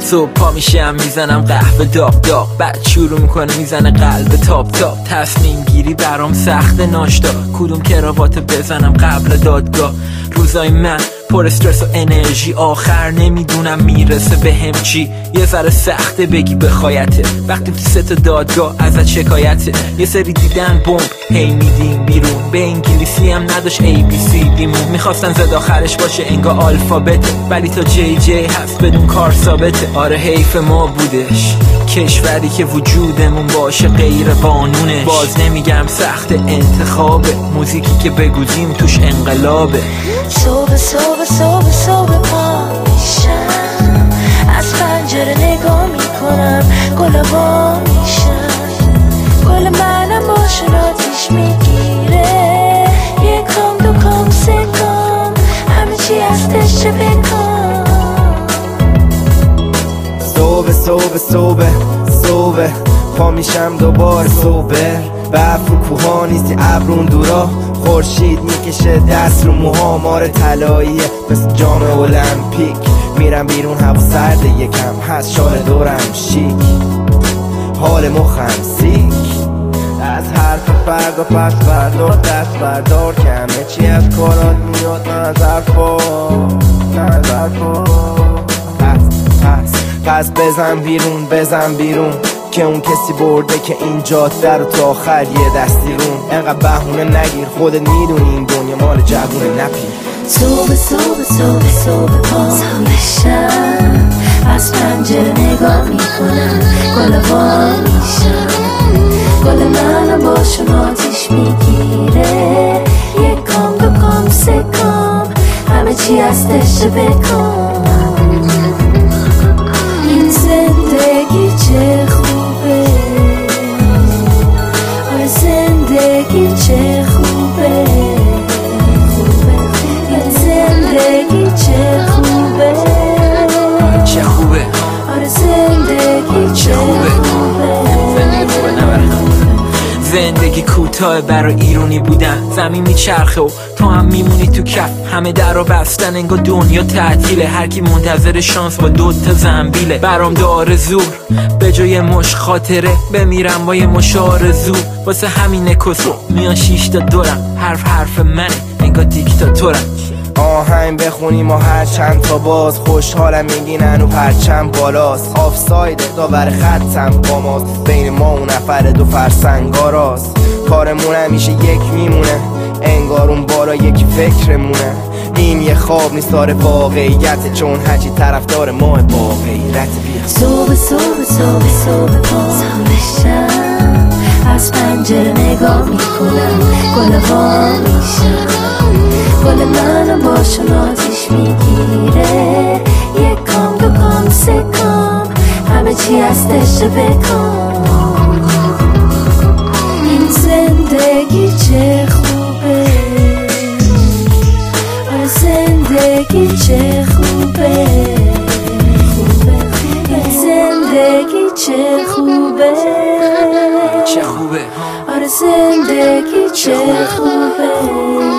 صبح پا میشم میزنم قهوه داغ داغ، بعد شروع میکنه میزنه قلب تاپ تاپ. تصمیم گیری برام سخت ناشتا، کدوم کراوات بزنم قبل دادگاه. روزای من پر استرس و انرژی، آخر نمیدونم میرسه به هم چی. یه ذره سخته بگی بخوایته وقتی تو ست دادگاه ازت شکایته. یه سری دیدن بمب هی میدیم بیرون، به انگلیسی هم نداشت ABC دیمون. میخواستن زد آخرش باشه انگار آلفابته، ولی تا JJ هست بدون کار ثابته. آره حیف ما بودش کشوری که وجودمون باشه غیر قانونه. باز نمیگم سخت انتخابه، موزیکی که بگوزیم توش انقلابه. صبح صبح صبح صبح پا میشم، از پنجره نگاه میکنم، گل وا میشم، گل منم باشون آتیش میگیره. یکم دوکم سکم همه چی هستش چه بکن. صبح صبح صبح صبح پا میشم دوباره صبح. برف رو کوها نیستی ابرون دورا، خورشید میکشه دست رو موها. مار طلاییه مثل جام المپیک، میرم بیرون هوا سرده یکم هست شال دورم شیک، حال مخم سیک. از حرف فردا پس بردار دست بردار، کمه چی از کارات میاد نظر پس بزن بیرون بزن بیرون، که اون کسی برده که این جاده رو تا آخر یه دستی رون. انقدر بهونه نگیر خودت میدونی این دنیا مال جوونه نپیر. صبح صبح صبح صبح پا میشم، از پنجره نگاه میکنم، گل وا میشم، گل منم باشون آتیش میگیره. یکم دوکم سکم همه چی هستش چه بکن. این زندگی چه خوبه، آره زندگی چه خوبه، این زندگی چه خوبه، چه خوبه، آره زندگی چه خوبه. زندگی کوتاه برای ایرونی بودن، زمین میچرخه و تو هم میمونی تو کف. همه در رو بستن انگار دنیا تعطیله، هر کی منتظر شانس با دوتا زنبیله. برام داره زور به جای مش خاطره، بمیرم با یه مش آرزو. واسه همین کسو میان 6 تا دورم، حرف منه انگار دیکتاتورم. آهنگ بخونیم و هر چند تا باز، خوشحالم میگین هنو پرچم بالاست. آفساید داور خطم با ماست، بین ما اون نفر دو فرسنگاراست. کارمون همیشه یک میمونه، انگار اون بالا یکی فکرمونه. این یه خواب نیست آره واقعیته، چون هرچی طرفدار ما با غیرت. بیا صبح صبح صبح صبح پا میشم، از پنجره نگاه میکنم، گل وا میشم، گل منم باشون آتیش میگیره. یکم دوکم سکم همه چی هستش چه بکن. این زندگی چه خوبه، آره زندگی چه خوبه، این زندگی چه خوبه، چه خوبه، آره زندگی چه خوبه.